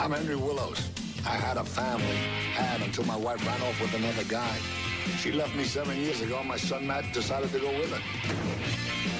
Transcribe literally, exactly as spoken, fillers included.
I'm Henry Willows. I had a family, had until my wife ran off with another guy. She left me seven years ago. My son Matt decided to go with her.